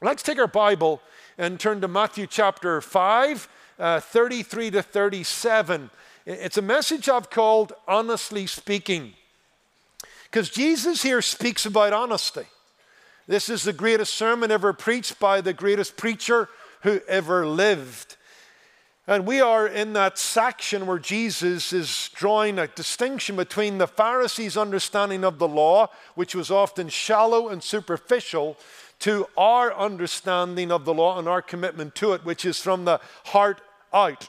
Let's take our Bible and turn to Matthew chapter 5, 33 to 37. It's a message I've called Honestly Speaking, because Jesus here speaks about honesty. This is the greatest sermon ever preached by the greatest preacher who ever lived. And we are in that section where Jesus is drawing a distinction between the Pharisees' understanding of the law, which was often shallow and superficial, to our understanding of the law and our commitment to it, which is from the heart out.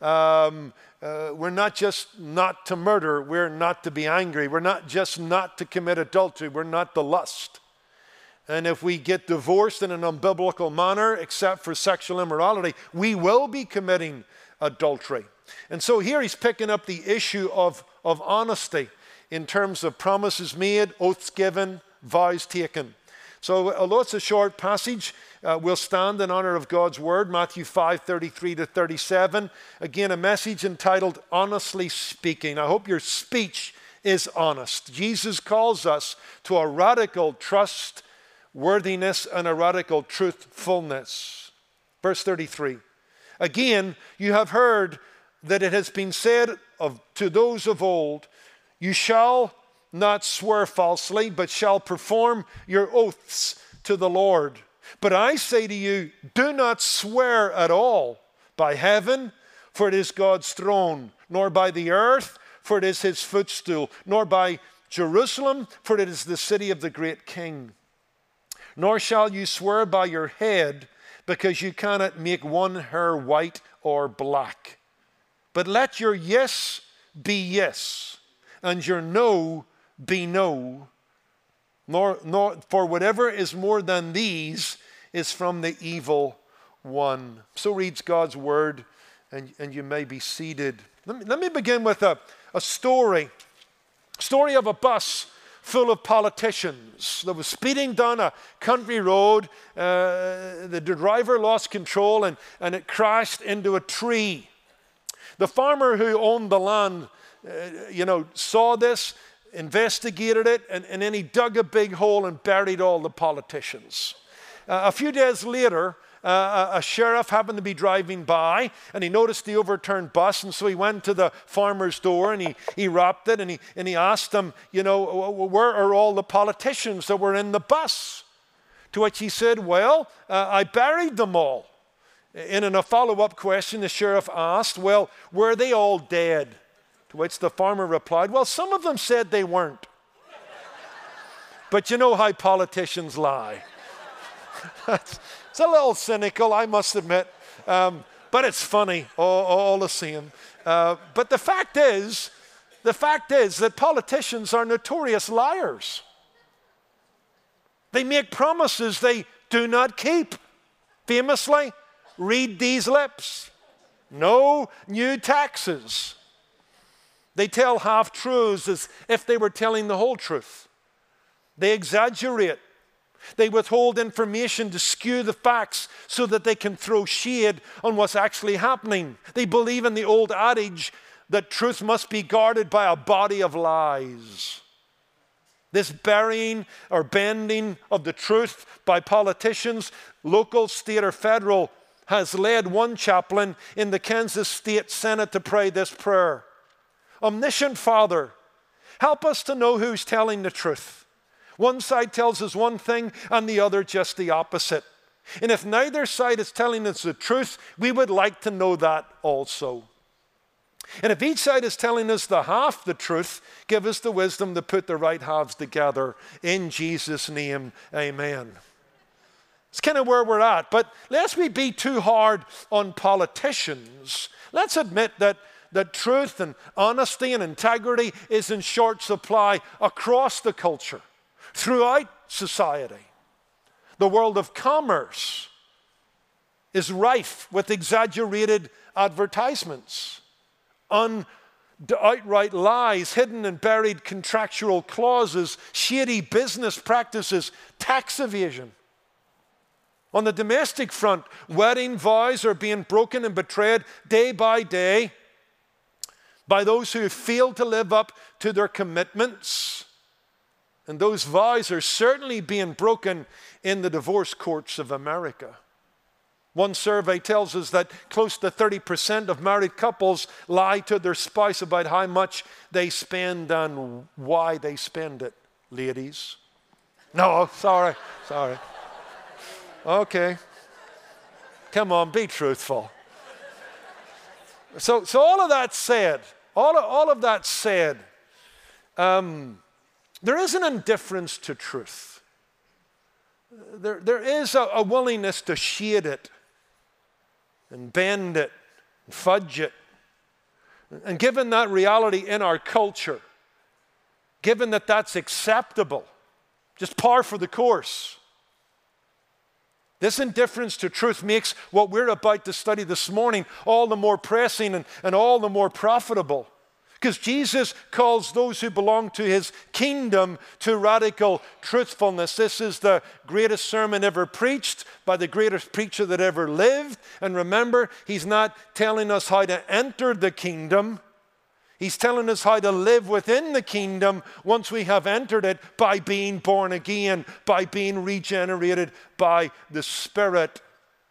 We're not just not to murder, we're not to be angry. We're not just not to commit adultery, we're not to lust. And if we get divorced in an unbiblical manner, except for sexual immorality, we will be committing adultery. And so here he's picking up the issue of honesty in terms of promises made, oaths given, vows taken. So although it's a short passage, we'll stand in honor of God's word, Matthew 5, 33 to 37. Again, a message entitled Honestly Speaking. I hope your speech is honest. Jesus calls us to a radical trust, worthiness, and a radical truthfulness. Verse 33. Again, you have heard that it has been said to those of old, you shall not swear falsely, but shall perform your oaths to the Lord. But I say to you, do not swear at all by heaven, for it is God's throne, nor by the earth, for it is his footstool, nor by Jerusalem, for it is the city of the great king. Nor shall you swear by your head, because you cannot make one hair white or black. But let your yes be yes, and your no be no. Nor for whatever is more than these is from the evil one. So reads God's word, and you may be seated. Let me begin with a story of a bus full of politicians that was speeding down a country road. The driver lost control and it crashed into a tree. The farmer who owned the land, saw this, investigated it, and then he dug a big hole and buried all the politicians. A few days later, a sheriff happened to be driving by, and he noticed the overturned bus, and so he went to the farmer's door and he rapped it, and he asked him, where are all the politicians that were in the bus? To which he said, well, I buried them all. And in a follow-up question, the sheriff asked, well, were they all dead? To which the farmer replied, well, some of them said they weren't. But you know how politicians lie. It's a little cynical, I must admit, but it's funny all the same. But the fact is that politicians are notorious liars. They make promises they do not keep. Famously, read these lips. No new taxes. They tell half-truths as if they were telling the whole truth. They exaggerate. They withhold information to skew the facts so that they can throw shade on what's actually happening. They believe in the old adage that truth must be guarded by a body of lies. This burying or bending of the truth by politicians, local, state, or federal, has led one chaplain in the Kansas State Senate to pray this prayer. Omniscient Father, help us to know who's telling the truth. One side tells us one thing and the other just the opposite. And if neither side is telling us the truth, we would like to know that also. And if each side is telling us the half the truth, give us the wisdom to put the right halves together. In Jesus' name, amen. It's kind of where we're at. But lest we be too hard on politicians, let's admit that truth and honesty and integrity is in short supply across the culture. Throughout society, the world of commerce is rife with exaggerated advertisements, outright lies, hidden and buried contractual clauses, shady business practices, tax evasion. On the domestic front, wedding vows are being broken and betrayed day by day by those who fail to live up to their commitments. And those vows are certainly being broken in the divorce courts of America. One survey tells us that close to 30% of married couples lie to their spouse about how much they spend and why they spend it. Ladies. No, sorry. Okay. Come on, be truthful. So all of that said, there is an indifference to truth. There is a willingness to shade it and bend it and fudge it. And given that reality in our culture, given that that's acceptable, just par for the course, this indifference to truth makes what we're about to study this morning all the more pressing and all the more profitable. Because Jesus calls those who belong to his kingdom to radical truthfulness. This is the greatest sermon ever preached by the greatest preacher that ever lived. And remember, he's not telling us how to enter the kingdom. He's telling us how to live within the kingdom once we have entered it by being born again, by being regenerated by the Spirit.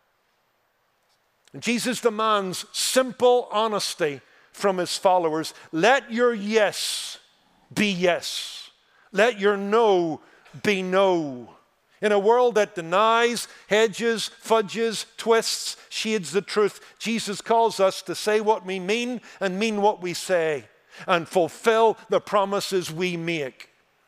And Jesus demands simple honesty from his followers. Let your yes be yes. Let your no be no. In a world that denies, hedges, fudges, twists, shades the truth, Jesus calls us to say what we mean and mean what we say and fulfill the promises we make.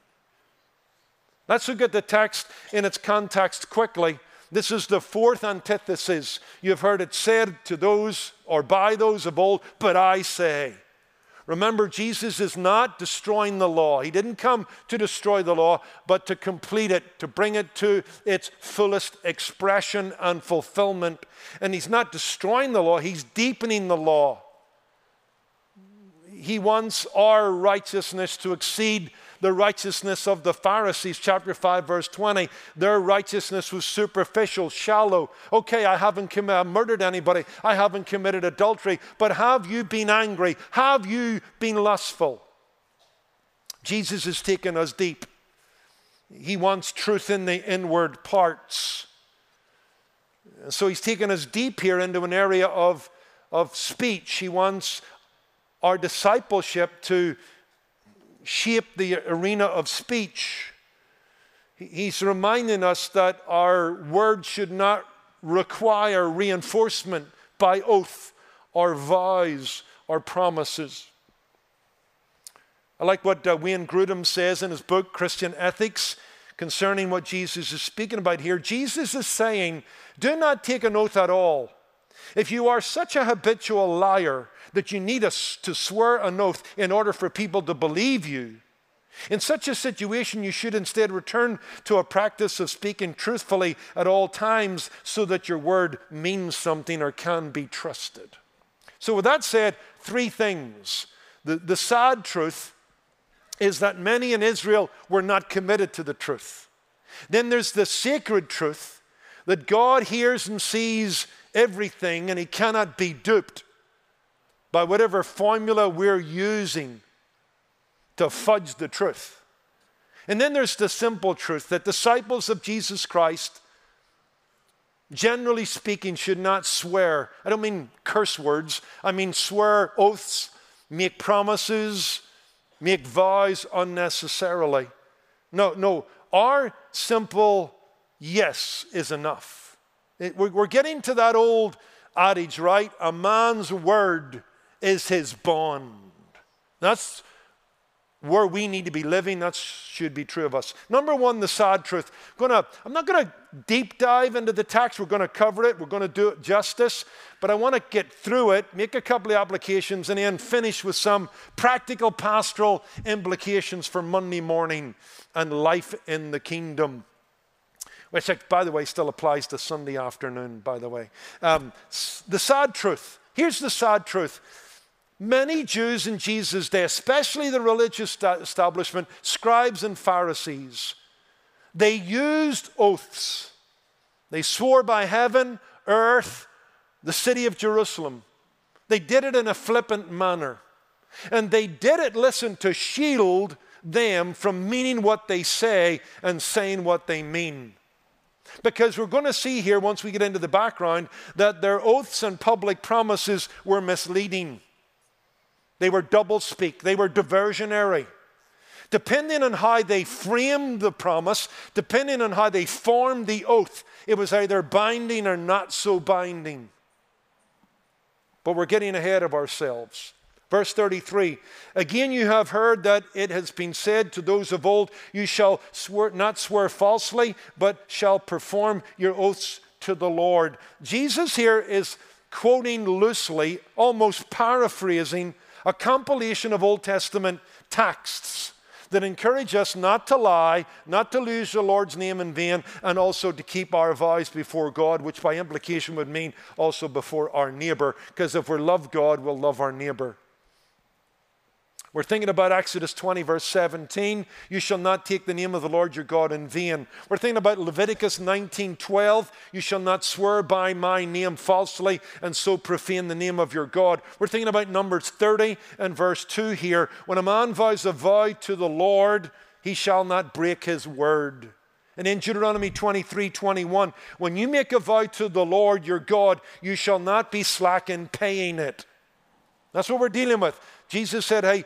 Let's look at the text in its context quickly. This is the fourth antithesis. You've heard it said to those or by those of old, but I say. Remember, Jesus is not destroying the law. He didn't come to destroy the law, but to complete it, to bring it to its fullest expression and fulfillment. And he's not destroying the law, he's deepening the law. He wants our righteousness to exceed the righteousness of the Pharisees. Chapter 5, verse 20. Their righteousness was superficial, shallow. Okay, I haven't murdered anybody. I haven't committed adultery. But have you been angry? Have you been lustful? Jesus has taken us deep. He wants truth in the inward parts. So he's taken us deep here into an area of speech. He wants our discipleship to shape the arena of speech. He's reminding us that our words should not require reinforcement by oath or vows or promises. I like what Wayne Grudem says in his book, Christian Ethics, concerning what Jesus is speaking about here. Jesus is saying, do not take an oath at all. If you are such a habitual liar that you need us to swear an oath in order for people to believe you, in such a situation you should instead return to a practice of speaking truthfully at all times so that your word means something or can be trusted. So with that said, three things. The sad truth is that many in Israel were not committed to the truth. Then there's the sacred truth that God hears and sees everything and he cannot be duped by whatever formula we're using to fudge the truth. And then there's the simple truth that disciples of Jesus Christ, generally speaking, should not swear. I don't mean curse words. I mean swear oaths, make promises, make vows unnecessarily. No, our simple yes is enough. We're getting to that old adage, right? A man's word is his bond. That's where we need to be living. That should be true of us. Number one, the sad truth. I'm not going to deep dive into the text. We're going to cover it. We're going to do it justice. But I want to get through it, make a couple of applications, and then finish with some practical pastoral implications for Monday morning and life in the kingdom. Which, by the way, still applies to Sunday afternoon, by the way. The sad truth. Here's the sad truth. Many Jews in Jesus' day, especially the religious establishment, scribes and Pharisees, they used oaths. They swore by heaven, earth, the city of Jerusalem. They did it in a flippant manner. And they did it, listen, to shield them from meaning what they say and saying what they mean. Because we're going to see here, once we get into the background, that their oaths and public promises were misleading. They were doublespeak. They were diversionary. Depending on how they framed the promise, depending on how they formed the oath, it was either binding or not so binding. But we're getting ahead of ourselves. Verse 33, again you have heard that it has been said to those of old, you shall not swear falsely, but shall perform your oaths to the Lord. Jesus here is quoting loosely, almost paraphrasing, a compilation of Old Testament texts that encourage us not to lie, not to lose the Lord's name in vain, and also to keep our vows before God, which by implication would mean also before our neighbor, because if we love God, we'll love our neighbor. We're thinking about Exodus 20, verse 17. You shall not take the name of the Lord your God in vain. We're thinking about Leviticus 19:12. You shall not swear by my name falsely and so profane the name of your God. We're thinking about Numbers 30 and verse 2 here. When a man vows a vow to the Lord, he shall not break his word. And in Deuteronomy 23:21, when you make a vow to the Lord your God, you shall not be slack in paying it. That's what we're dealing with. Jesus said, hey,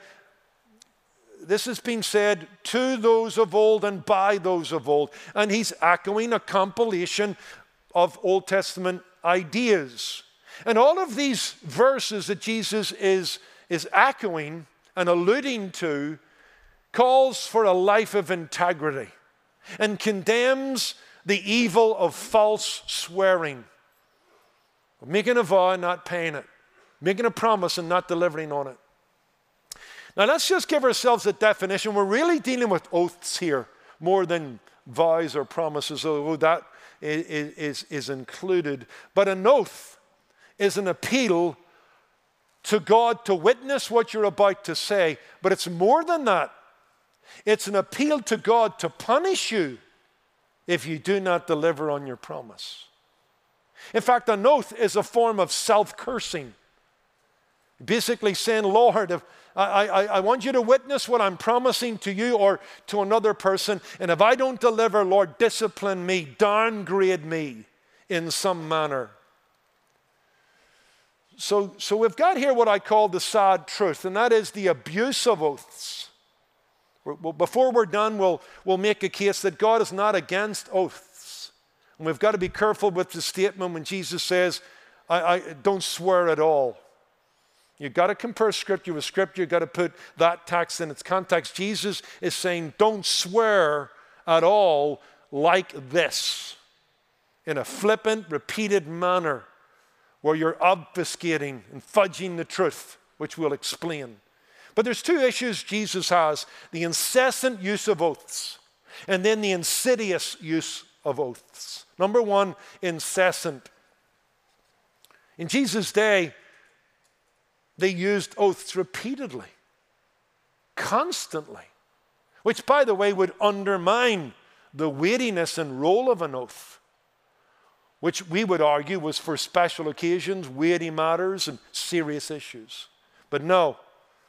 this has been said to those of old and by those of old. And he's echoing a compilation of Old Testament ideas. And all of these verses that Jesus is echoing and alluding to calls for a life of integrity and condemns the evil of false swearing. Making a vow and not paying it. Making a promise and not delivering on it. Now let's just give ourselves a definition. We're really dealing with oaths here more than vows or promises, although that is included. But an oath is an appeal to God to witness what you're about to say. But it's more than that. It's an appeal to God to punish you if you do not deliver on your promise. In fact, an oath is a form of self-cursing. Basically saying, Lord, if I want you to witness what I'm promising to you or to another person, and if I don't deliver, Lord, discipline me, downgrade me in some manner. So we've got here what I call the sad truth, and that is the abuse of oaths. Before we're done, we'll make a case that God is not against oaths. And we've got to be careful with the statement when Jesus says, I don't swear at all. You've got to compare Scripture with Scripture. You've got to put that text in its context. Jesus is saying, don't swear at all like this, in a flippant, repeated manner, where you're obfuscating and fudging the truth, which we'll explain. But there's two issues Jesus has: the incessant use of oaths, and then the insidious use of oaths. Number one, incessant. In Jesus' day, they used oaths repeatedly, constantly, which, by the way, would undermine the weightiness and role of an oath, which we would argue was for special occasions, weighty matters, and serious issues. But no,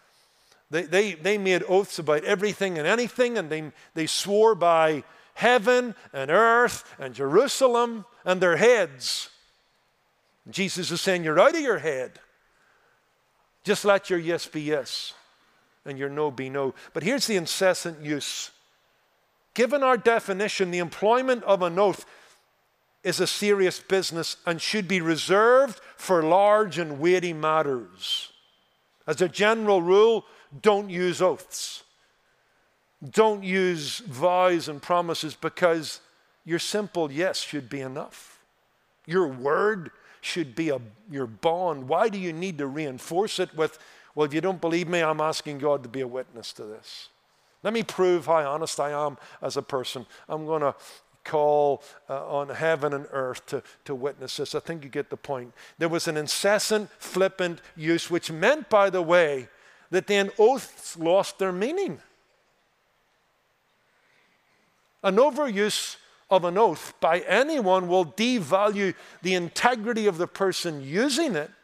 they made oaths about everything and anything, and they swore by heaven and earth and Jerusalem and their heads. Jesus is saying, you're out of your head. Just let your yes be yes and your no be no. But here's the incessant use. Given our definition, the employment of an oath is a serious business and should be reserved for large and weighty matters. As a general rule, don't use oaths. Don't use vows and promises, because your simple yes should be enough. Your word should be your bond. Why do you need to reinforce it with, well, if you don't believe me, I'm asking God to be a witness to this. Let me prove how honest I am as a person. I'm going to call on heaven and earth to witness this. I think you get the point. There was an incessant, flippant use, which meant, by the way, that then oaths lost their meaning. An overuse of an oath by anyone will devalue the integrity of the person using it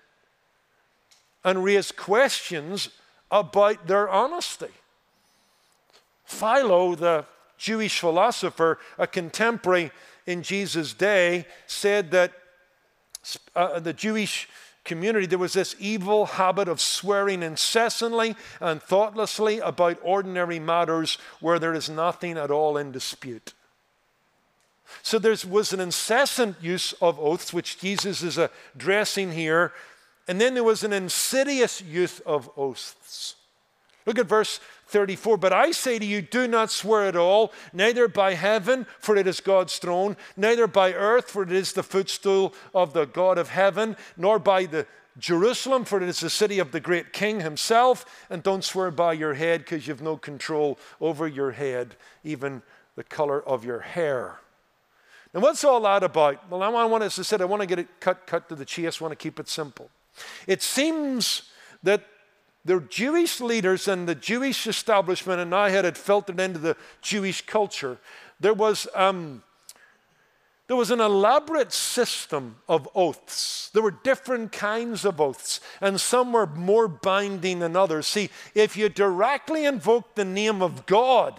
and raise questions about their honesty. Philo, the Jewish philosopher, a contemporary in Jesus' day, said that the Jewish community, there was this evil habit of swearing incessantly and thoughtlessly about ordinary matters where there is nothing at all in dispute. So there was an incessant use of oaths, which Jesus is addressing here. And then there was an insidious use of oaths. Look at verse 34. But I say to you, do not swear at all, neither by heaven, for it is God's throne, neither by earth, for it is the footstool of the God of heaven, nor by the Jerusalem, for it is the city of the great King himself. And don't swear by your head, because you have no control over your head, even the color of your hair. And what's all that about? Well, I want to get it cut to the chase. I want to keep it simple. It seems that the Jewish leaders and the Jewish establishment, and now had it filtered into the Jewish culture, there was an elaborate system of oaths. There were different kinds of oaths, and some were more binding than others. See, if you directly invoke the name of God,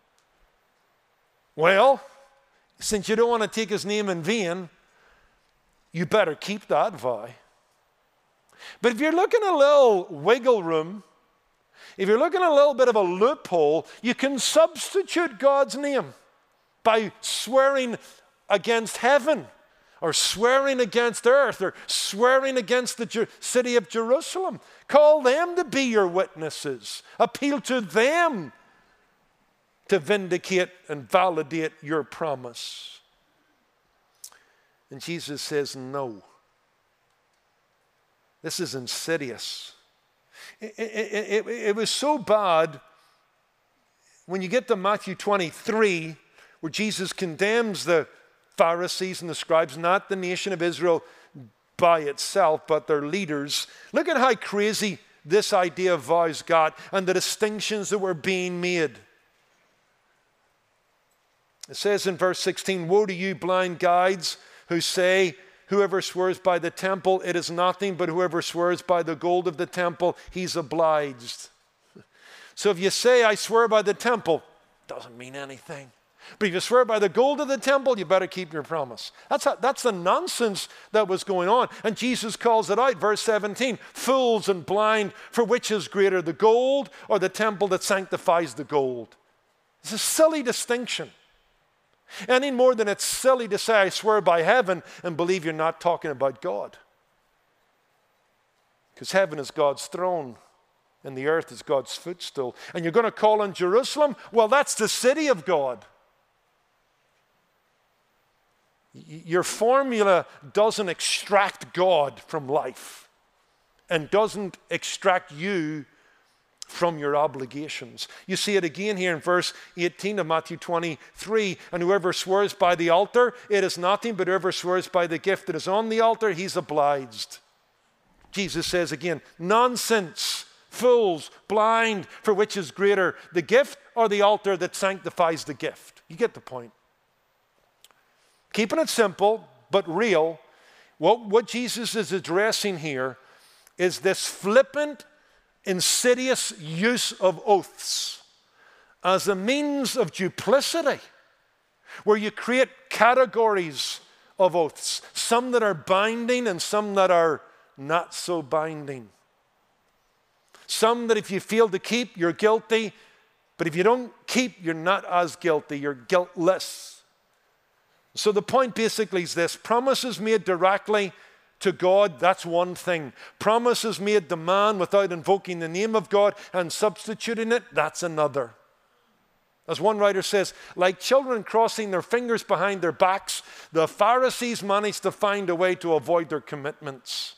well, since you don't want to take his name in vain, you better keep that vow. But if you're looking a little wiggle room, if you're looking a little bit of a loophole, you can substitute God's name by swearing against heaven, or swearing against earth, or swearing against the city of Jerusalem. Call them to be your witnesses. Appeal to them to vindicate and validate your promise. And Jesus says, no. This is insidious. It was so bad when you get to Matthew 23, where Jesus condemns the Pharisees and the scribes, not the nation of Israel by itself, but their leaders. Look at how crazy this idea of vows got and the distinctions that were being made. It says in verse 16, woe to you blind guides who say, whoever swears by the temple, it is nothing, but whoever swears by the gold of the temple, he's obliged. So if you say, I swear by the temple, doesn't mean anything. But if you swear by the gold of the temple, you better keep your promise. That's the nonsense that was going on. And Jesus calls it out, verse 17, fools and blind, for which is greater, the gold or the temple that sanctifies the gold? It's a silly distinction. Any more than it's silly to say, I swear by heaven, and believe you're not talking about God. Because heaven is God's throne, and the earth is God's footstool. And you're going to call on Jerusalem? Well, that's the city of God. Your formula doesn't extract God from life, and doesn't extract you from your obligations. You see it again here in verse 18 of Matthew 23. And whoever swears by the altar, it is nothing, but whoever swears by the gift that is on the altar, he's obliged. Jesus says again, nonsense, fools, blind, for which is greater, the gift or the altar that sanctifies the gift? You get the point. Keeping it simple, but real, what Jesus is addressing here is this flippant, insidious use of oaths as a means of duplicity, where you create categories of oaths, some that are binding and some that are not so binding. Some that if you fail to keep, you're guilty, but if you don't keep, you're not as guilty, you're guiltless. So the point basically is this: promises made directly to God, that's one thing. Promises made to man without invoking the name of God and substituting it, that's another. As one writer says, like children crossing their fingers behind their backs, the Pharisees managed to find a way to avoid their commitments.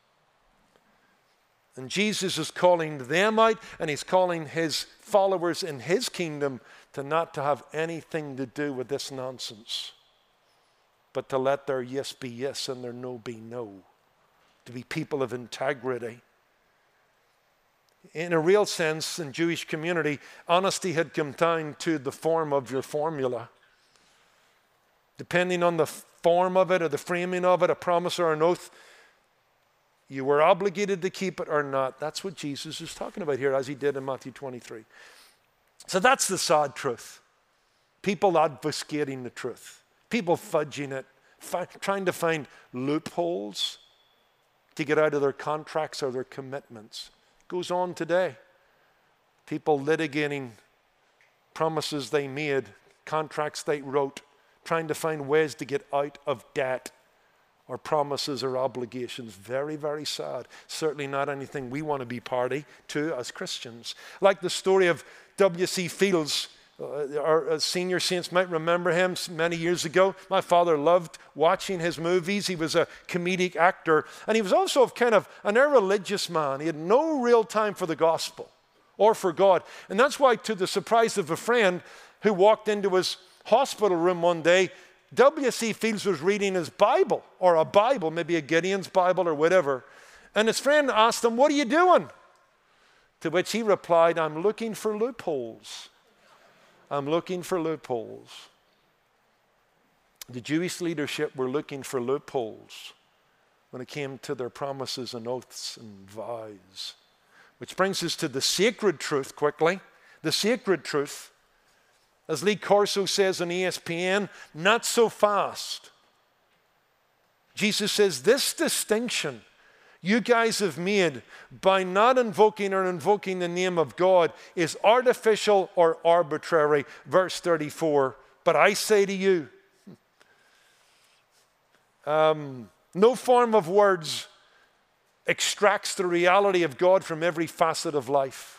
And Jesus is calling them out, and he's calling his followers in his kingdom to not to have anything to do with this nonsense, but to let their yes be yes and their no be no, to be people of integrity. In a real sense, in Jewish community, honesty had come down to the form of your formula. Depending on the form of it or the framing of it, a promise or an oath, you were obligated to keep it or not. That's what Jesus is talking about here, as he did in Matthew 23. So that's the sad truth. People obfuscating the truth. People fudging it, trying to find loopholes to get out of their contracts or their commitments. It goes on today. People litigating promises they made, contracts they wrote, trying to find ways to get out of debt or promises or obligations. Very, very sad. Certainly not anything we want to be party to as Christians. Like the story of W.C. Fields. Our senior saints might remember him many years ago. My father loved watching his movies. He was a comedic actor. And he was also kind of an irreligious man. He had no real time for the gospel or for God. And that's why, to the surprise of a friend who walked into his hospital room one day, W.C. Fields was reading his Bible, or a Bible, maybe a Gideon's Bible or whatever. And his friend asked him, "What are you doing?" To which he replied, "I'm looking for loopholes. I'm looking for loopholes." The Jewish leadership were looking for loopholes when it came to their promises and oaths and vows. Which brings us to the sacred truth quickly. The sacred truth. As Lee Corso says on ESPN, not so fast. Jesus says, this distinction you guys have made by not invoking the name of God is artificial or arbitrary. Verse 34, but I say to you, no form of words extracts the reality of God from every facet of life.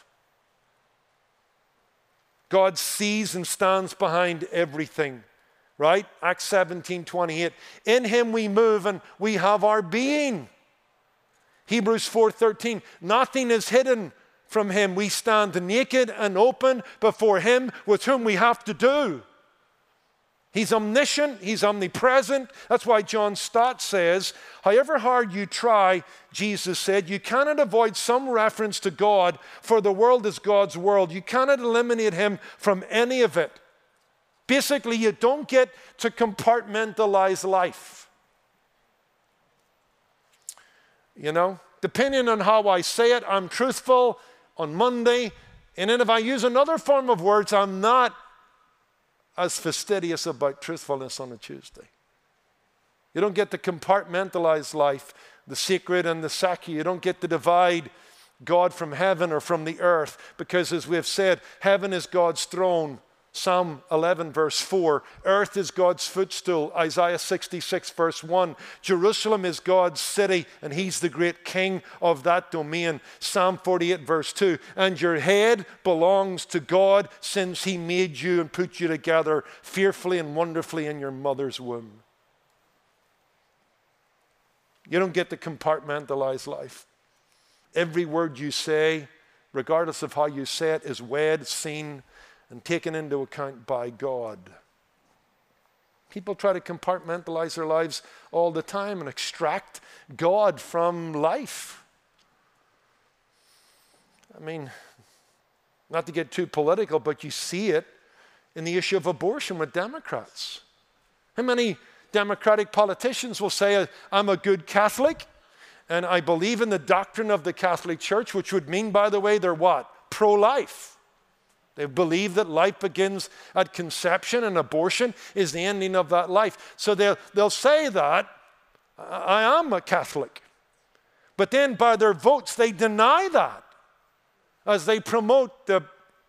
God sees and stands behind everything, right? Acts 17:28. In him we move and we have our being. Hebrews 4:13. Nothing is hidden from him. We stand naked and open before him with whom we have to do. He's omniscient, he's omnipresent. That's why John Stott says, however hard you try, Jesus said, you cannot avoid some reference to God, for the world is God's world. You cannot eliminate him from any of it. Basically, you don't get to compartmentalize life. You know, depending on how I say it, I'm truthful on Monday, and then if I use another form of words, I'm not as fastidious about truthfulness on a Tuesday. You don't get to compartmentalize life, the sacred and the secular. You don't get to divide God from heaven or from the earth, because as we have said, heaven is God's throne. Psalm 11 verse 4. Earth is God's footstool. Isaiah 66 verse 1. Jerusalem is God's city and he's the great king of that domain. Psalm 48 verse 2. And your head belongs to God since he made you and put you together fearfully and wonderfully in your mother's womb. You don't get to compartmentalize life. Every word you say, regardless of how you say it, is weighed, seen, and taken into account by God. People try to compartmentalize their lives all the time and extract God from life. I mean, not to get too political, but you see it in the issue of abortion with Democrats. How many Democratic politicians will say, I'm a good Catholic, and I believe in the doctrine of the Catholic Church, which would mean, by the way, they're what? Pro-life. They believe that life begins at conception and abortion is the ending of that life. So they'll say that, I am a Catholic. But then by their votes, they deny that as they promote the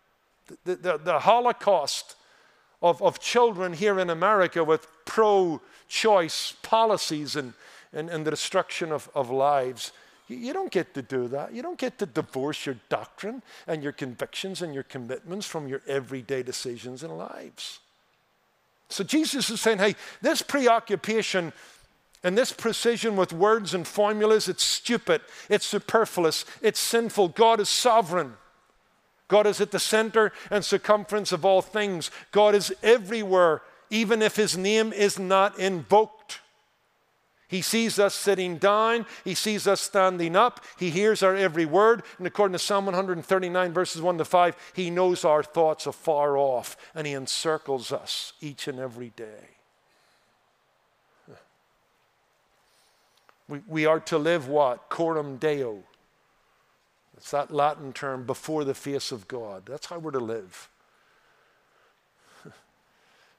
Holocaust of children here in America with pro-choice policies and the destruction of lives. You don't get to do that. You don't get to divorce your doctrine and your convictions and your commitments from your everyday decisions and lives. So Jesus is saying, hey, this preoccupation and this precision with words and formulas, it's stupid, it's superfluous, it's sinful. God is sovereign. God is at the center and circumference of all things. God is everywhere, even if his name is not invoked. He sees us sitting down. He sees us standing up. He hears our every word. And according to Psalm 139, verses 1 to 5, he knows our thoughts afar off, and he encircles us each and every day. We are to live what? Coram Deo. It's that Latin term, before the face of God. That's how we're to live.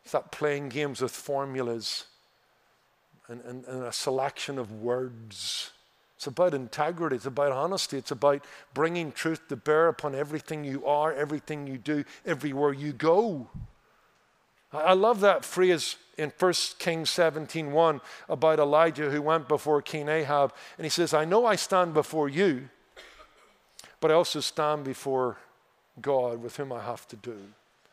Stop playing games with formulas and a selection of words. It's about integrity. It's about honesty. It's about bringing truth to bear upon everything you are, everything you do, everywhere you go. I love that phrase in 1 Kings 17:1 about Elijah who went before King Ahab. And he says, I know I stand before you, but I also stand before God with whom I have to do.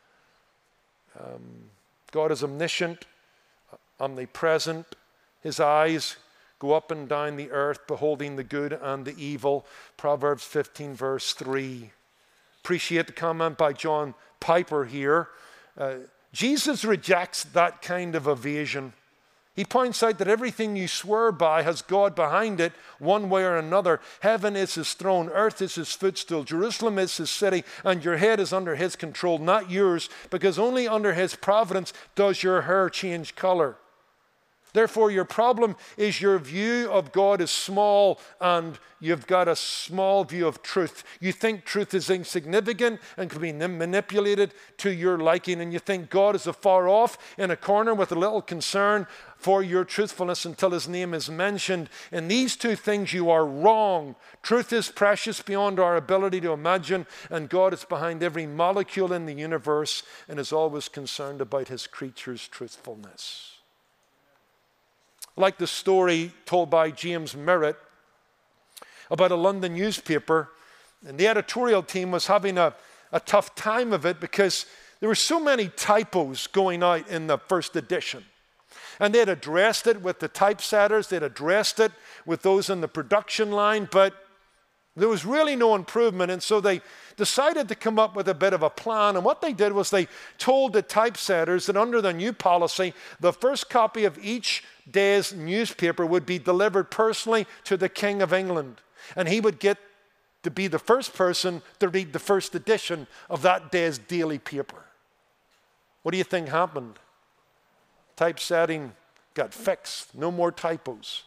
God is omniscient, omnipresent. His eyes go up and down the earth, beholding the good and the evil. Proverbs 15, verse 3. Appreciate the comment by John Piper here. Jesus rejects that kind of evasion. He points out that everything you swear by has God behind it, one way or another. Heaven is his throne, earth is his footstool, Jerusalem is his city, and your head is under his control, not yours, because only under his providence does your hair change color. Therefore, your problem is your view of God is small and you've got a small view of truth. You think truth is insignificant and can be manipulated to your liking, and you think God is afar off in a corner with a little concern for your truthfulness until his name is mentioned. In these two things, you are wrong. Truth is precious beyond our ability to imagine, and God is behind every molecule in the universe and is always concerned about his creatures' truthfulness. Like the story told by James Merritt about a London newspaper, and the editorial team was having a tough time of it because there were so many typos going out in the first edition. And they'd addressed it with the typesetters, they'd addressed it with those in the production line, but there was really no improvement, and so they decided to come up with a bit of a plan. And what they did was they told the typesetters that under the new policy, the first copy of each day's newspaper would be delivered personally to the King of England. And he would get to be the first person to read the first edition of that day's daily paper. What do you think happened? Typesetting got fixed. No more typos.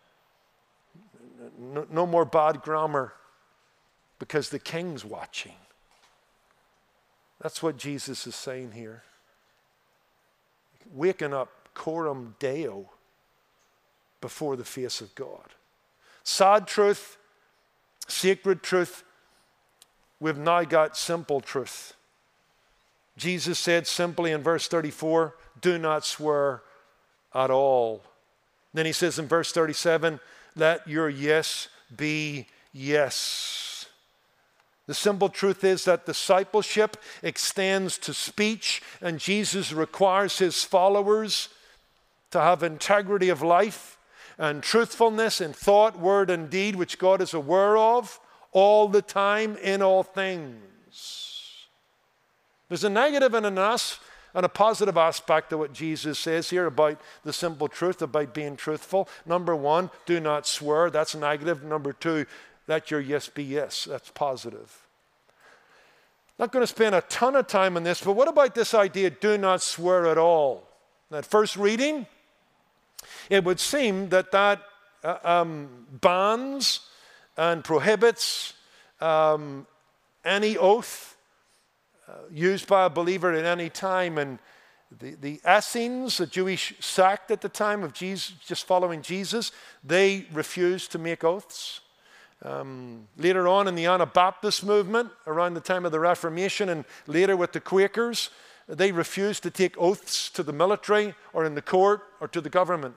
No more bad grammar, because the king's watching. That's what Jesus is saying here. Waking up coram Deo before the face of God. Sad truth, sacred truth, we've now got simple truth. Jesus said simply in verse 34, do not swear at all. Then he says in verse 37, let your yes be yes. The simple truth is that discipleship extends to speech, and Jesus requires his followers to have integrity of life and truthfulness in thought, word, and deed, which God is aware of all the time in all things. There's a negative and a positive aspect of what Jesus says here about the simple truth, about being truthful. Number one, do not swear. That's negative. Number two, let your yes be yes. That's positive. Not going to spend a ton of time on this, but what about this idea, do not swear at all? At first reading, it would seem that bans and prohibits any oath used by a believer at any time. And the Essenes, a Jewish sect at the time of Jesus, just following Jesus, they refused to make oaths. Later on in the Anabaptist movement, around the time of the Reformation, and later with the Quakers, they refused to take oaths to the military or in the court or to the government,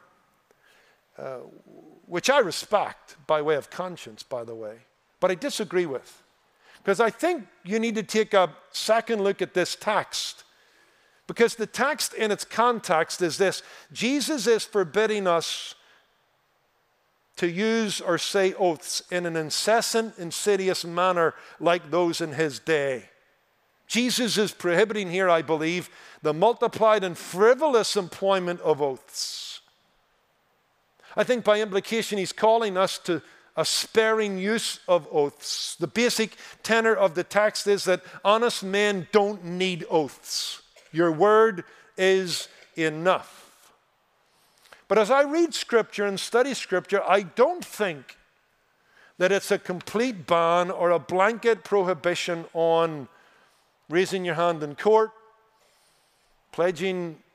which I respect by way of conscience, by the way, but I disagree with. Because I think you need to take a second look at this text. Because the text in its context is this: Jesus is forbidding us to use or say oaths in an incessant, insidious manner like those in his day. Jesus is prohibiting here, I believe, the multiplied and frivolous employment of oaths. I think by implication he's calling us to a sparing use of oaths. The basic tenor of the text is that honest men don't need oaths. Your word is enough. But as I read Scripture and study Scripture, I don't think that it's a complete ban or a blanket prohibition on raising your hand in court, pledging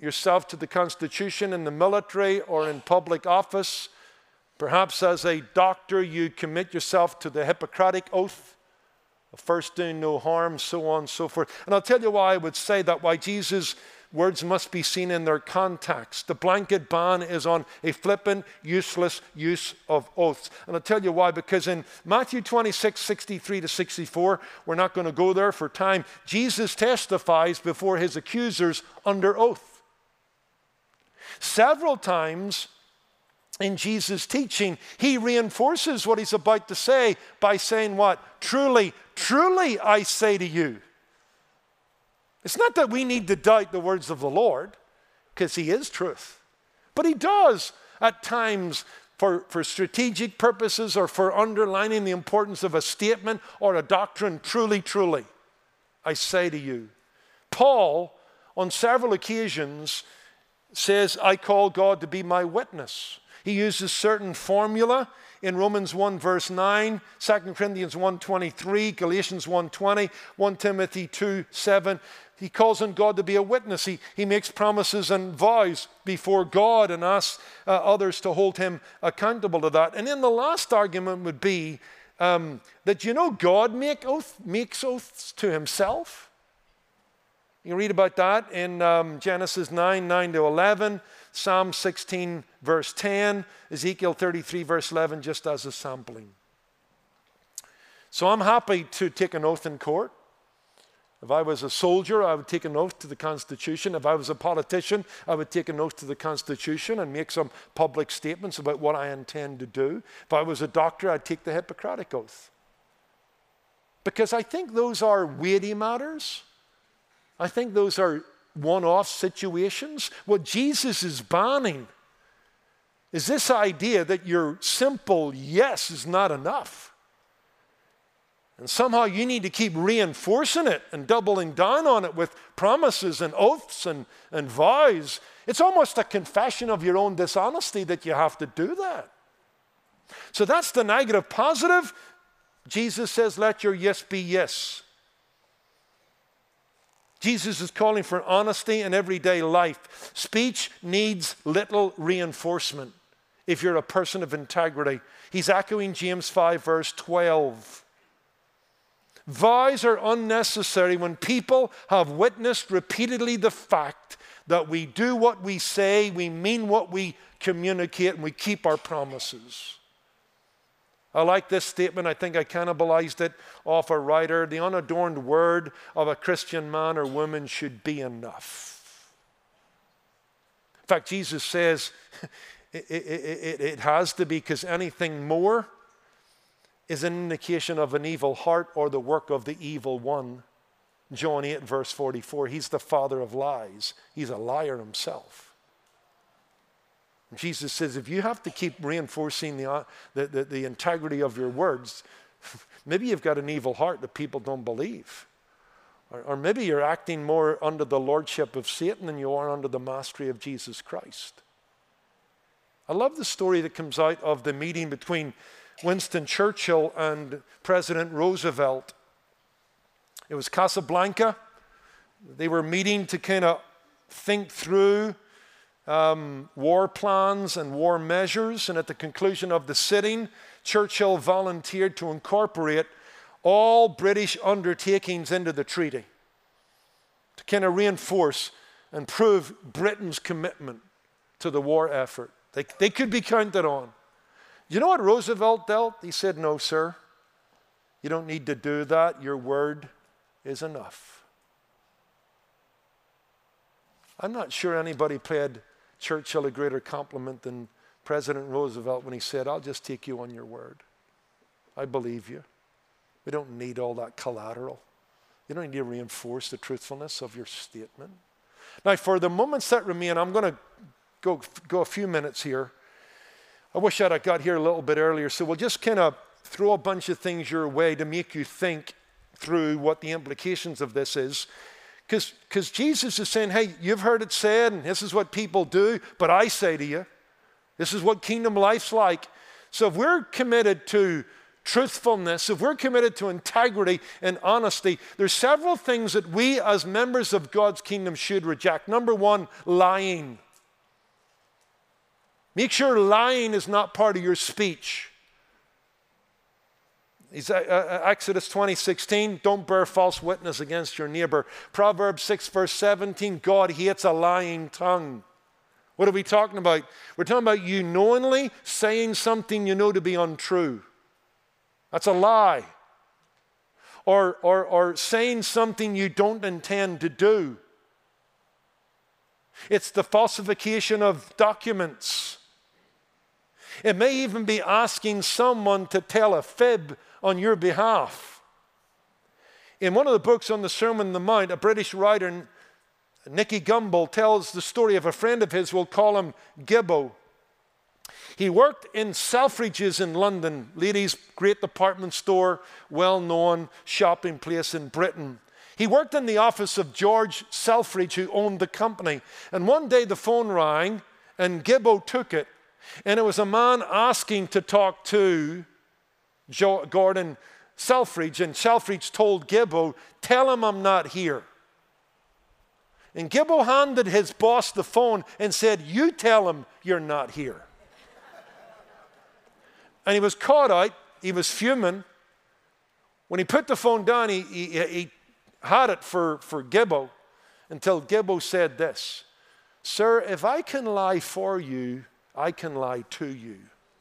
yourself to the Constitution in the military or in public office. Perhaps as a doctor, you commit yourself to the Hippocratic Oath, of first doing no harm, so on and so forth. And I'll tell you why I would say that, why Jesus' words must be seen in their context. The blanket ban is on a flippant, useless use of oaths. And I'll tell you why, because in Matthew 26, 63 to 64, we're not going to go there for time, Jesus testifies before his accusers under oath. Several times in Jesus' teaching, he reinforces what he's about to say by saying what? Truly, truly I say to you. It's not that we need to doubt the words of the Lord, because he is truth. But he does at times for strategic purposes or for underlining the importance of a statement or a doctrine. Truly, truly, I say to you. Paul, on several occasions, says, I call God to be my witness. He uses certain formula in Romans 1 verse 9, 2 Corinthians 1:23, Galatians 1:20, 1 Timothy 2:7. He calls on God to be a witness. He makes promises and vows before God and asks others to hold him accountable to that. And then the last argument would be that, God makes oaths to himself. You read about that in Genesis 9 to 11, Psalm 16, verse 10, Ezekiel 33, verse 11, just as a sampling. So I'm happy to take an oath in court. If I was a soldier, I would take an oath to the Constitution. If I was a politician, I would take an oath to the Constitution and make some public statements about what I intend to do. If I was a doctor, I'd take the Hippocratic Oath. Because I think those are weighty matters. I think those are one-off situations. What Jesus is banning is this idea that your simple yes is not enough. And somehow you need to keep reinforcing it and doubling down on it with promises and oaths and vows. It's almost a confession of your own dishonesty that you have to do that. So that's the negative. Positive, Jesus says, let your yes be yes. Jesus is calling for honesty in everyday life. Speech needs little reinforcement if you're a person of integrity. He's echoing James 5, verse 12. Vows are unnecessary when people have witnessed repeatedly the fact that we do what we say, we mean what we communicate, and we keep our promises. I like this statement. I think I cannibalized it off a writer. The unadorned word of a Christian man or woman should be enough. In fact, Jesus says it has to be, because anything more is an indication of an evil heart or the work of the evil one. John 8, verse 44, he's the father of lies. He's a liar himself. Jesus says, if you have to keep reinforcing the integrity of your words, maybe you've got an evil heart that people don't believe. Or maybe you're acting more under the lordship of Satan than you are under the mastery of Jesus Christ. I love the story that comes out of the meeting between Winston Churchill and President Roosevelt. It was Casablanca. They were meeting to kind of think through war plans and war measures. And at the conclusion of the sitting, Churchill volunteered to incorporate all British undertakings into the treaty to kind of reinforce and prove Britain's commitment to the war effort. They could be counted on. You know what Roosevelt dealt? He said, no, sir, you don't need to do that. Your word is enough. I'm not sure anybody paid Churchill a greater compliment than President Roosevelt when he said, I'll just take you on your word. I believe you. We don't need all that collateral. You don't need to reinforce the truthfulness of your statement. Now, for the moments that remain, I'm going to go a few minutes here. I wish I'd have got here a little bit earlier, so we'll just kind of throw a bunch of things your way to make you think through what the implications of this is. Because Jesus is saying, hey, you've heard it said, and this is what people do, but I say to you, this is what kingdom life's like. So if we're committed to truthfulness, if we're committed to integrity and honesty, there's several things that we as members of God's kingdom should reject. Number one, lying. Make sure lying is not part of your speech. Exodus 20:16, don't bear false witness against your neighbor. Proverbs 6 verse 17, God hates a lying tongue. What are we talking about? We're talking about you knowingly saying something you know to be untrue. That's a lie. Or saying something you don't intend to do. It's the falsification of documents. It may even be asking someone to tell a fib on your behalf. In one of the books on the Sermon on the Mount, a British writer, Nicky Gumbel, tells the story of a friend of his. We'll call him Gibbo. He worked in Selfridges in London, ladies' great department store, well-known shopping place in Britain. He worked in the office of George Selfridge, who owned the company. And one day the phone rang, and Gibbo took it. And it was a man asking to talk to Gordon Selfridge. And Selfridge told Gibbo, tell him I'm not here. And Gibbo handed his boss the phone and said, you tell him you're not here. And he was caught out. He was fuming. When he put the phone down, he had it for Gibbo until Gibbo said this, sir, if I can lie for you, I can lie to you.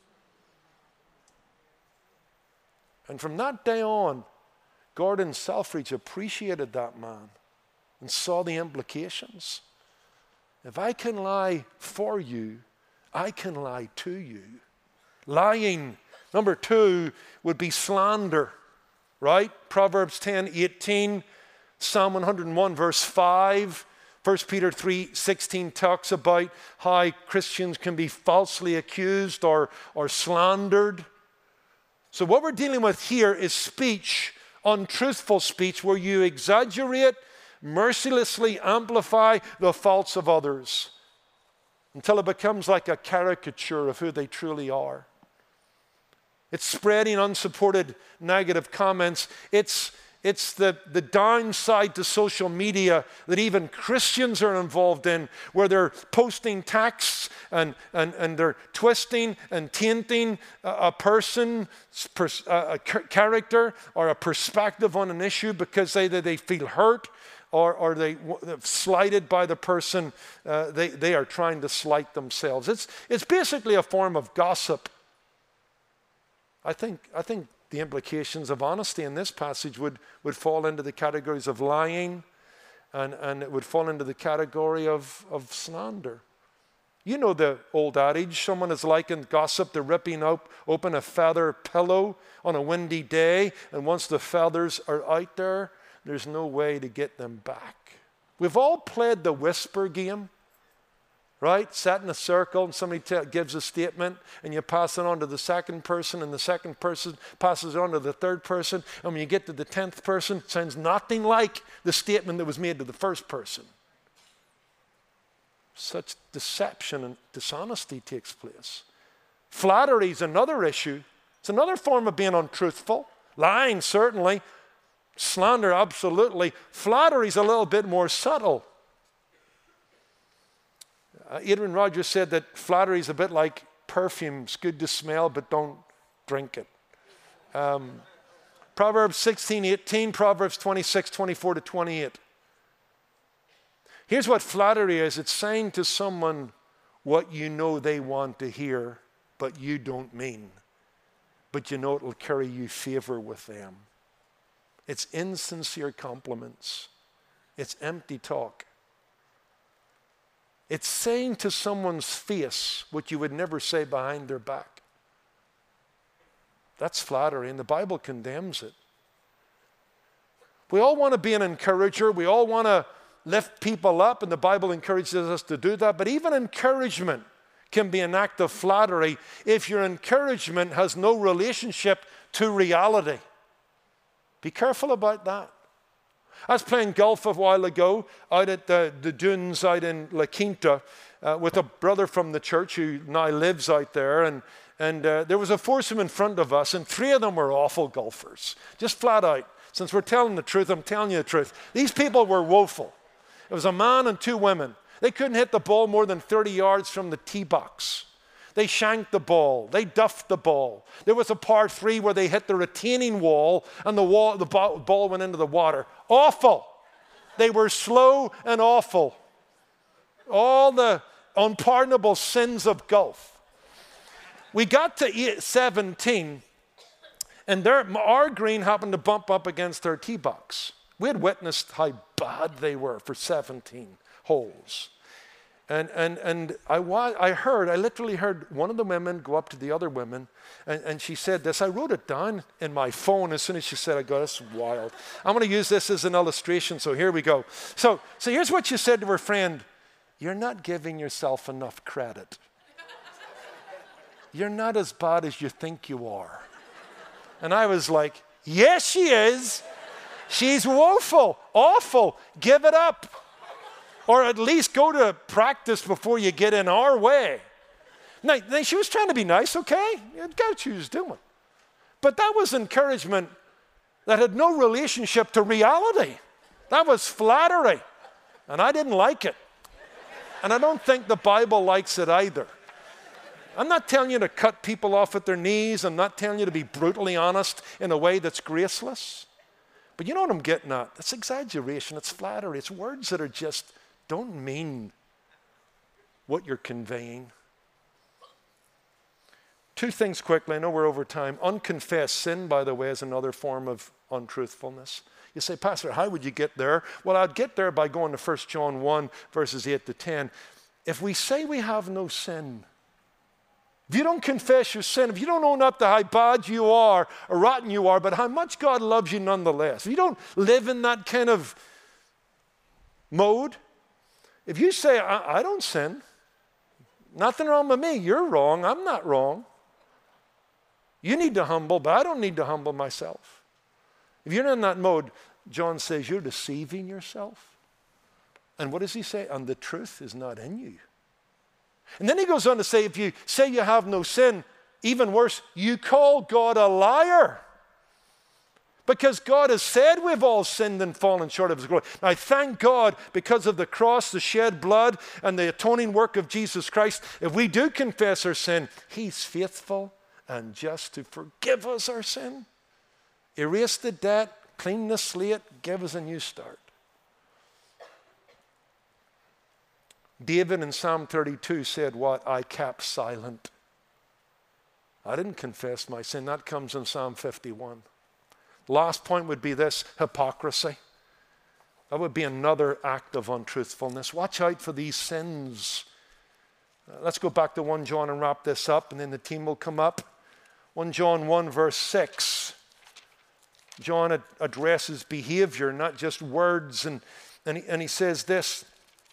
And from that day on, Gordon Selfridge appreciated that man and saw the implications. If I can lie for you, I can lie to you. Lying. Number two would be slander, right? Proverbs 10:18, Psalm 101 verse 5, 1 Peter 3:16 talks about how Christians can be falsely accused or slandered. So what we're dealing with here is speech, untruthful speech, where you exaggerate, mercilessly amplify the faults of others until it becomes like a caricature of who they truly are. It's spreading unsupported negative comments. It's the downside to social media that even Christians are involved in, where they're posting texts and they're twisting and tainting a person's character or a perspective on an issue because they feel hurt or they're slighted by the person. They are trying to slight themselves. It's basically a form of gossip. I think the implications of honesty in this passage would fall into the categories of lying, and it would fall into the category of slander. You know the old adage, someone is likened gossip to ripping open a feather pillow on a windy day, and once the feathers are out there, there's no way to get them back. We've all played the whisper game. Right? Sat in a circle and somebody gives a statement and you pass it on to the second person and the second person passes it on to the third person. And when you get to the 10th person, it sounds nothing like the statement that was made to the first person. Such deception and dishonesty takes place. Flattery is another issue. It's another form of being untruthful. Lying, certainly. Slander, absolutely. Flattery is a little bit more subtle. Adrian Rogers said that flattery is a bit like perfume. It's good to smell, but don't drink it. Proverbs 16:18, Proverbs 26:24 to 28. Here's what flattery is. It's saying to someone what you know they want to hear, but you don't mean. But you know it will carry you favor with them. It's insincere compliments. It's empty talk. It's saying to someone's face what you would never say behind their back. That's flattery, and the Bible condemns it. We all want to be an encourager. We all want to lift people up, and the Bible encourages us to do that. But even encouragement can be an act of flattery if your encouragement has no relationship to reality. Be careful about that. I was playing golf a while ago out at the dunes out in La Quinta with a brother from the church who now lives out there. And And there was a foursome in front of us, and three of them were awful golfers, just flat out. Since we're telling the truth, I'm telling you the truth. These people were woeful. It was a man and two women. They couldn't hit the ball more than 30 yards from the tee box. They shanked the ball. They duffed the ball. There was a par 3 where they hit the retaining wall, and the ball went into the water. Awful. They were slow and awful. All the unpardonable sins of golf. We got to 17, and our green happened to bump up against their tee box. We had witnessed how bad they were for 17 holes. And I literally heard one of the women go up to the other women, and she said this. I wrote it down in my phone as soon as she said, I go, that's wild. I'm going to use this as an illustration, so here we go. So here's what she said to her friend. You're not giving yourself enough credit. You're not as bad as you think you are. And I was like, yes, she is. She's woeful, awful. Give it up. Or at least go to practice before you get in our way. Now, she was trying to be nice, okay? You got what she was doing. But that was encouragement that had no relationship to reality. That was flattery. And I didn't like it. And I don't think the Bible likes it either. I'm not telling you to cut people off at their knees. I'm not telling you to be brutally honest in a way that's graceless. But you know what I'm getting at? It's exaggeration. It's flattery. It's words that are just don't mean what you're conveying. Two things quickly. I know we're over time. Unconfessed sin, by the way, is another form of untruthfulness. You say, Pastor, how would you get there? Well, I'd get there by going to 1 John 1, verses 8 to 10. If we say we have no sin, if you don't confess your sin, if you don't own up to how bad you are or rotten you are, but how much God loves you nonetheless, if you don't live in that kind of mode, if you say, I don't sin, nothing wrong with me, you're wrong, I'm not wrong. You need to humble, but I don't need to humble myself. If you're in that mode, John says you're deceiving yourself. And what does he say? And the truth is not in you. And then he goes on to say, if you say you have no sin, even worse, you call God a liar. Because God has said we've all sinned and fallen short of his glory. I thank God because of the cross, the shed blood, and the atoning work of Jesus Christ. If we do confess our sin, he's faithful and just to forgive us our sin, erase the debt, clean the slate, give us a new start. David in Psalm 32 said what? I kept silent. I didn't confess my sin. That comes in Psalm 51. Last point would be this, hypocrisy. That would be another act of untruthfulness. Watch out for these sins. Let's go back to 1 John and wrap this up, and then the team will come up. 1 John 1, verse 6. John addresses behavior, not just words, and he says this.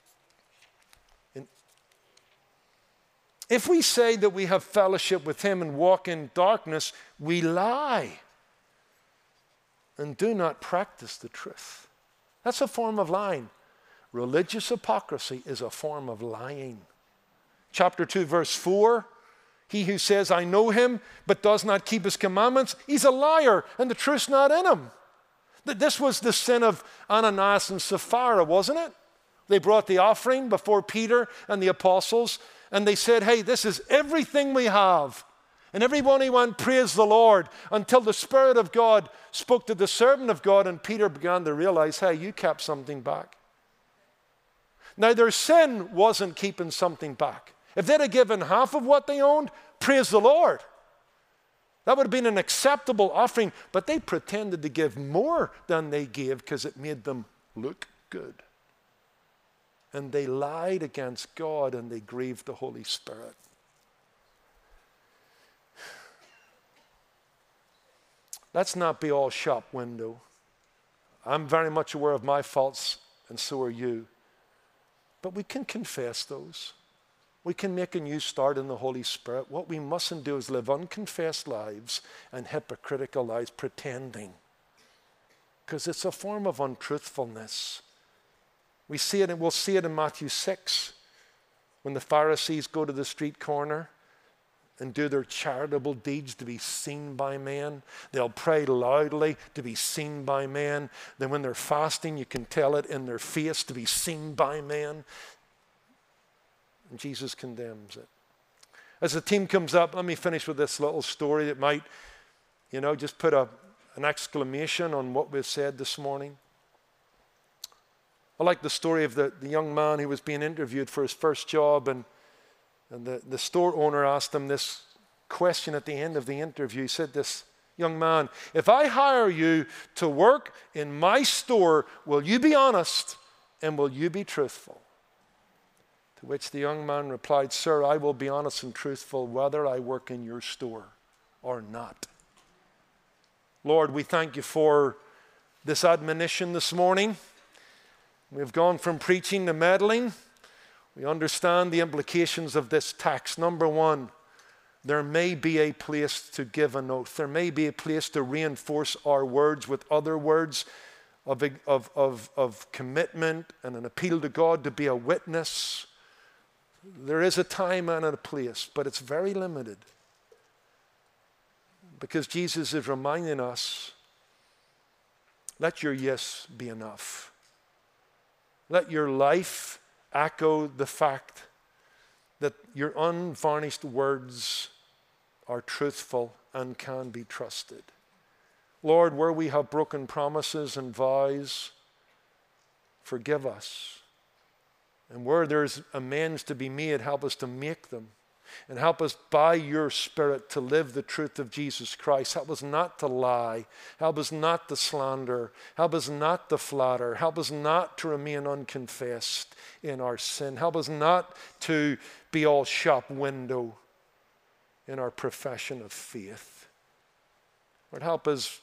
If we say that we have fellowship with him and walk in darkness, we lie and do not practice the truth. That's a form of lying. Religious hypocrisy is a form of lying. Chapter 2, verse 4, he who says, I know him, but does not keep his commandments, he's a liar, and the truth's not in him. This was the sin of Ananias and Sapphira, wasn't it? They brought the offering before Peter and the apostles, and they said, hey, this is everything we have. And everybody went, praise the Lord, until the Spirit of God spoke to the servant of God, and Peter began to realize, hey, you kept something back. Now, their sin wasn't keeping something back. If they'd have given half of what they owned, praise the Lord. That would have been an acceptable offering, but they pretended to give more than they gave because it made them look good. And they lied against God and they grieved the Holy Spirit. Let's not be all shop window. I'm very much aware of my faults, and so are you. But we can confess those. We can make a new start in the Holy Spirit. What we mustn't do is live unconfessed lives and hypocritical lives, pretending. Because it's a form of untruthfulness. We see it, and we'll see it in Matthew 6, when the Pharisees go to the street corner and do their charitable deeds to be seen by men. They'll pray loudly to be seen by men. Then when they're fasting, you can tell it in their face to be seen by men. And Jesus condemns it. As the team comes up, let me finish with this little story that might, just put an exclamation on what we've said this morning. I like the story of the young man who was being interviewed for his first job, and the store owner asked him this question at the end of the interview. He said, "This young man, if I hire you to work in my store, will you be honest and will you be truthful?" To which the young man replied, "Sir, I will be honest and truthful whether I work in your store or not." Lord, we thank you for this admonition this morning. We've gone from preaching to meddling. We understand the implications of this text. Number one, there may be a place to give an oath. There may be a place to reinforce our words with other words of commitment and an appeal to God to be a witness. There is a time and a place, but it's very limited. Because Jesus is reminding us, let your yes be enough. Let your life echo the fact that your unvarnished words are truthful and can be trusted. Lord, where we have broken promises and vows, forgive us. And where there's amends to be made, help us to make them. And help us by your Spirit to live the truth of Jesus Christ. Help us not to lie. Help us not to slander. Help us not to flatter. Help us not to remain unconfessed in our sin. Help us not to be all shop window in our profession of faith. Lord, help us,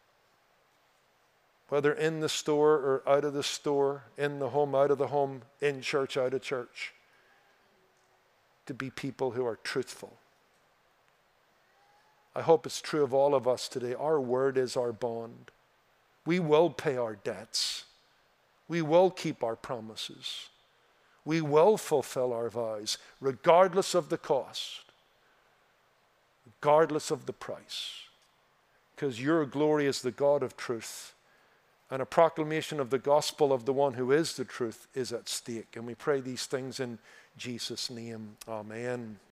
whether in the store or out of the store, in the home, out of the home, in church, out of church, to be people who are truthful. I hope it's true of all of us today. Our word is our bond. We will pay our debts. We will keep our promises. We will fulfill our vows, regardless of the cost, regardless of the price. Because your glory is the God of truth. And a proclamation of the gospel of the one who is the truth is at stake. And we pray these things in Jesus' name. Amen.